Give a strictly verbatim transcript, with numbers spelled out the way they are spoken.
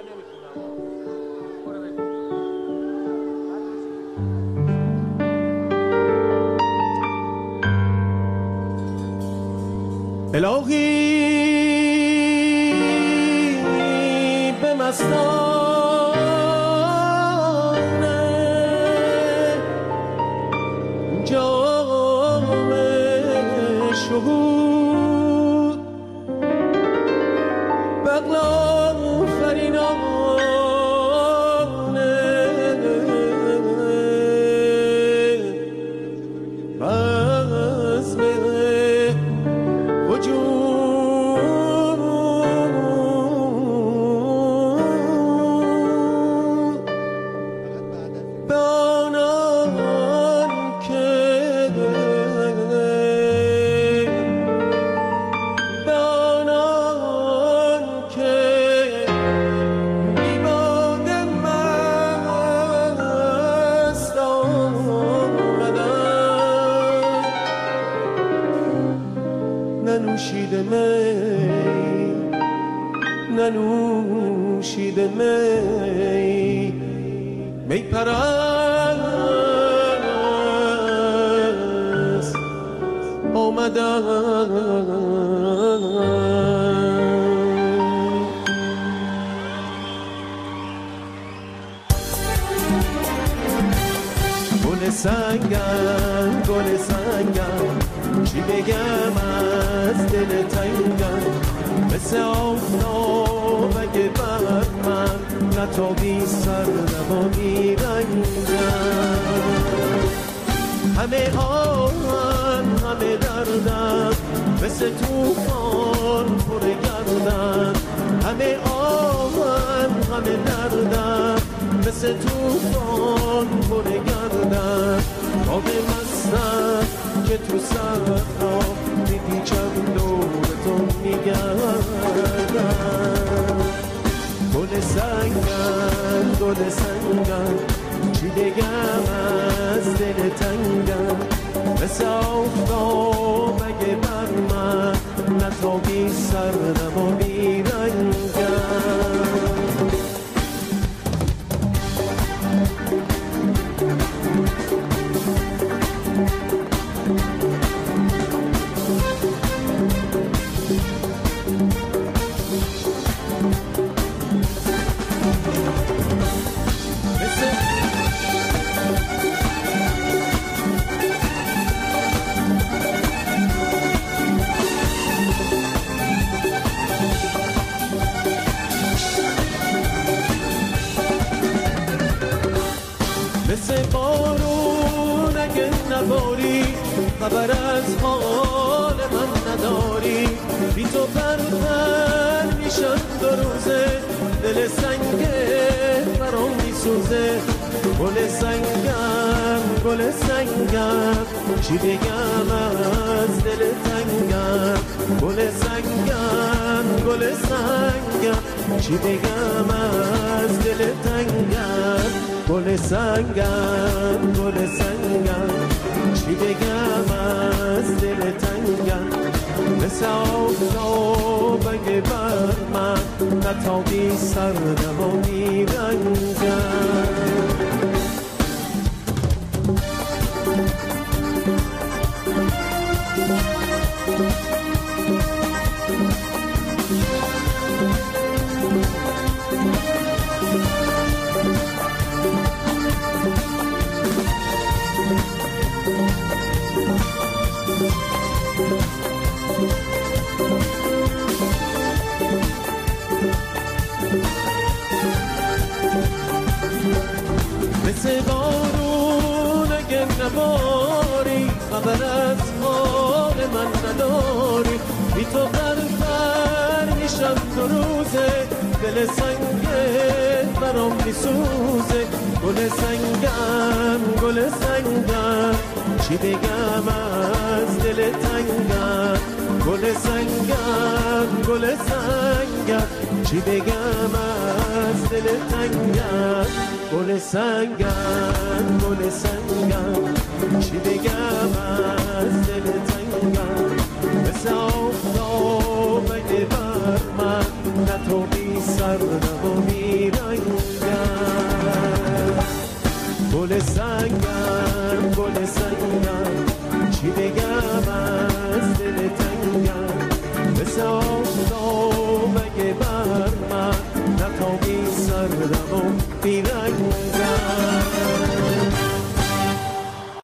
الهی به مستانه جام شهود بغلا فرینانه بزم ننوشیده می ننوشیده می می پرست آمدن گل سنگم گل سنگم چی بگم از دل تنگم مثل آفتاب اگه بر من نتابی سر نبانی رنگم همه آن همه دردم مثل توفان پر گردم همه آن همه دردم مثل توفان پر گردم آب مستم که تو صحرا میپیچم دور تو میگردم گل سنگم گل سنگم چی بگم از دل تنگم مثل آفتاب اگه بر من نتابی سر نبانی رنگم مثل بارون اگه نباری خبر از حال من نداری بی تو پرپر میشم دو روزه دل سنگه برام میسوزه گل سنگم گل سنگم چی بگم از دل تنگم گل سنگم گل سنگم چی بگم از دل تنگم گل سنگم گل سنگم چی بگم از دل تنگم مثل آفتاب اگه بر من نتابی سر نبانی رنگم مثل بارون اگه نباری خبر از حال من نداری بی تو پرپر میشم دو روزه دل سنگه برام میسوزه گل سنگم گل سنگم چی بگم از دل تنگم گل سنگم گل سنگم چی بگم از دل تنگم گل سنگم گل سنگم چی بگم از دل تنگم مثل آفتاب اگه بر من نتابی سر نبانی بیرنگم گل سنگم گل سنگم چی بگم از دل تنگم مثل آفتاب اگه بر من نتابی سردم و بیرنگم